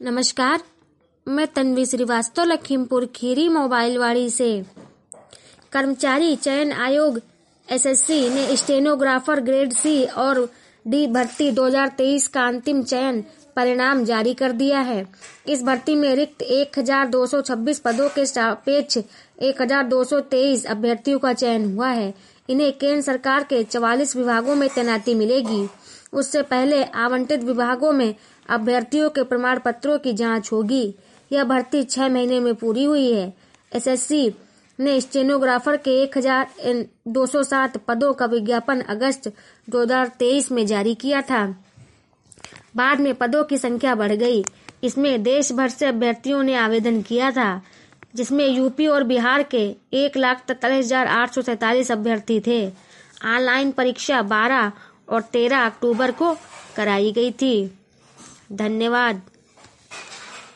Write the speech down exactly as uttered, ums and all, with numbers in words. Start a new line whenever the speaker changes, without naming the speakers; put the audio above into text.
नमस्कार, मैं तन्वी श्रीवास्तव लखीमपुर खीरी मोबाइलवाड़ी से। कर्मचारी चयन आयोग एसएससी ने स्टेनोग्राफर ग्रेड सी और डी भर्ती दो हज़ार तेईस का अंतिम चयन परिणाम जारी कर दिया है। इस भर्ती में रिक्त एक हज़ार दो सौ छब्बीस पदों के सापेक्ष एक हज़ार दो सौ तेईस अभ्यर्थियों का चयन हुआ है। इन्हें केंद्र सरकार के चवालीस विभागों में तैनाती मिलेगी। उससे पहले आवंटित विभागों में अभ्यर्थियों के प्रमाण पत्रों की जांच होगी। यह भर्ती छह महीने में पूरी हुई है। एसएससी ने स्टेनोग्राफर के एक हज़ार दो सौ सात पदों का विज्ञापन अगस्त दो हज़ार तेईस में जारी किया था। बाद में पदों की संख्या बढ़ गई। इसमें देश भर से अभ्यर्थियों ने आवेदन किया था, जिसमें यूपी और बिहार के एक लाख तैतालीस हजार आठ सौ सैतालीस अभ्यर्थी थे। ऑनलाइन परीक्षा बारह और तेरह अक्टूबर को कराई गई थी। धन्यवाद।